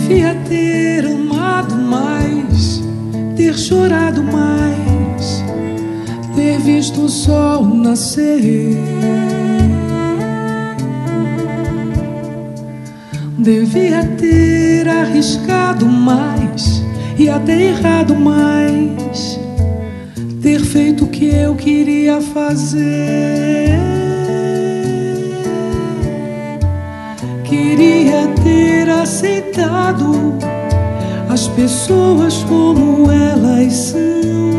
Devia ter amado mais, ter chorado mais, ter visto o sol nascer. Devia ter arriscado mais e até errado mais, ter feito o que eu queria fazer. Queria ter aceitado as pessoas como elas são.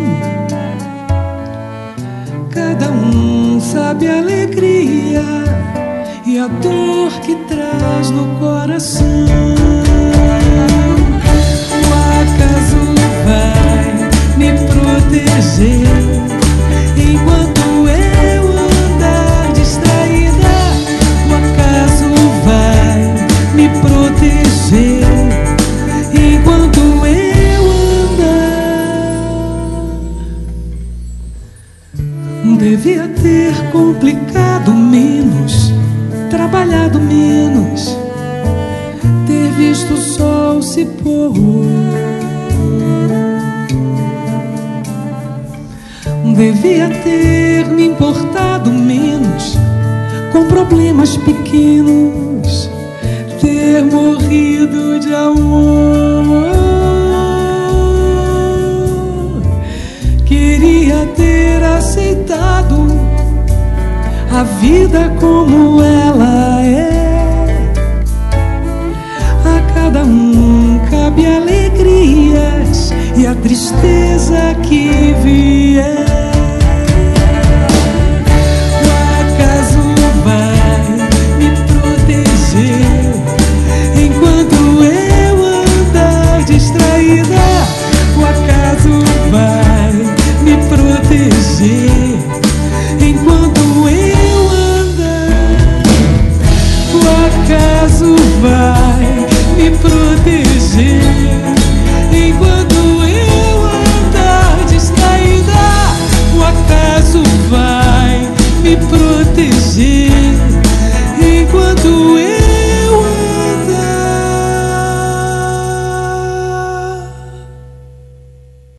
Cada um sabe a alegria e a dor que traz no coração. O acaso vai me proteger enquanto eu andar distraída. O acaso vai me proteger enquanto eu andar. Devia ter complicado menos, trabalhado menos, ter visto o sol se pôr. Devia ter me importado menos com problemas pequenos, ter morrido de amor. Queria ter aceitado a vida como ela é. A cada um cabe alegrias e a tristeza que vier. O acaso vai me proteger enquanto eu andar distraída. O acaso vai me proteger